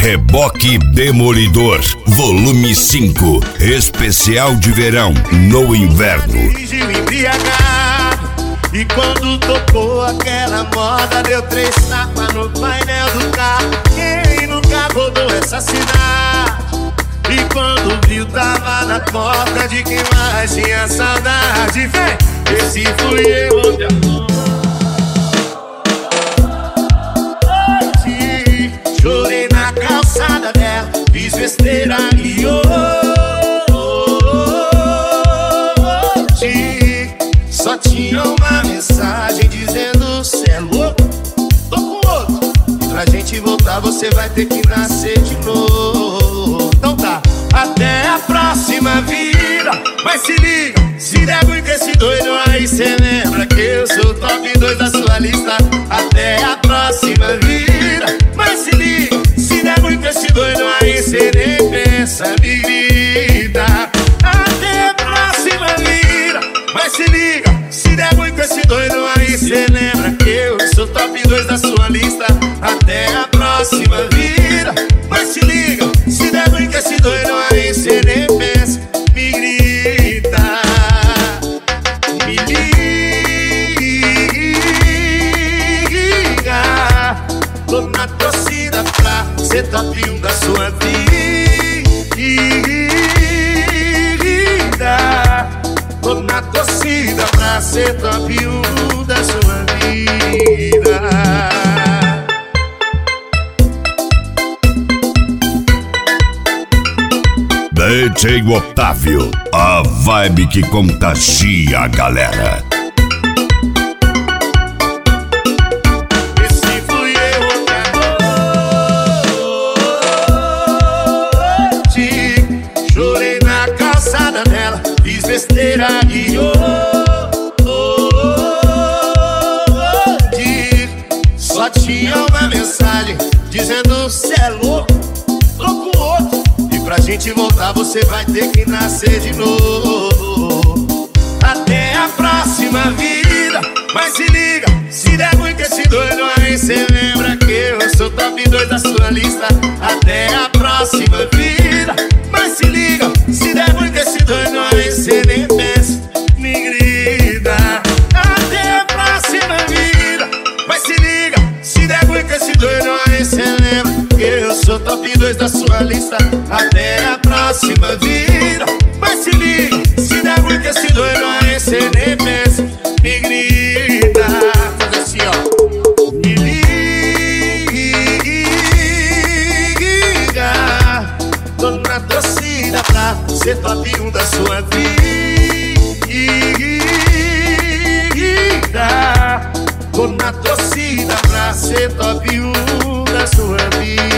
Reboque Demolidor, volume 5, especial de verão no inverno. Dirigiu embriagado, e quando tocou aquela moda, deu 3 tapas no painel do carro. Quem nunca rodou essa cidade? E quando viu, tava na porta de quem mais tinha saudade. Vem, esse fui eu onde a chorei na calçada dela, fiz besteira e hoje só tinha uma mensagem dizendo: cê é louco, tô com outro, e pra gente voltar você vai ter que nascer de novo. Então tá, até a próxima vida. Mas se liga, se der ruim com esse doido aí, cê lembra que eu sou o top 2 da sua lista. Até a próxima vida. Mas se liga, se der ruim com esse doido aí, cê nem pensa, me grita. Até a próxima vida. Mas se liga, se der ruim com esse doido aí, cê lembra que eu sou top 2 da sua lista. Até a próxima vida. Mas se liga, se der ruim com esse doido aí, cê nem pensa, me grita. Me liga, tô na torcida pra ser top 1 da sua vida. Tô na torcida pra ser top 1 da sua vida. DJ Otávio, a vibe que contagia a galera. Esse fui eu outra noite, chorei na calçada dela, fiz besteira e hoje só tinha uma mensagem dizendo: cê é louco, tô com outro, e pra gente voltar você vai ter que nascer de novo. Até a próxima vida. Mas se liga, se der ruim com esse doido aí, cê lembra que eu sou top 2 da sua lista. Até a próxima vida. Mas se liga, se der ruim com esse doido aí, cê nem pensa, me grita. Até a próxima vida. Mas se liga, se der ruim com esse doido aí, cê lembra que eu sou top 2 da sua lista. Até a próxima vida. Mas se liga, se der ruim com esse doido aí, cê nem pensa, me grita. Faz assim, ó. Me liga, tô na torcida pra ser top 1 da sua vida. Tô na torcida pra ser top 1 da sua vida.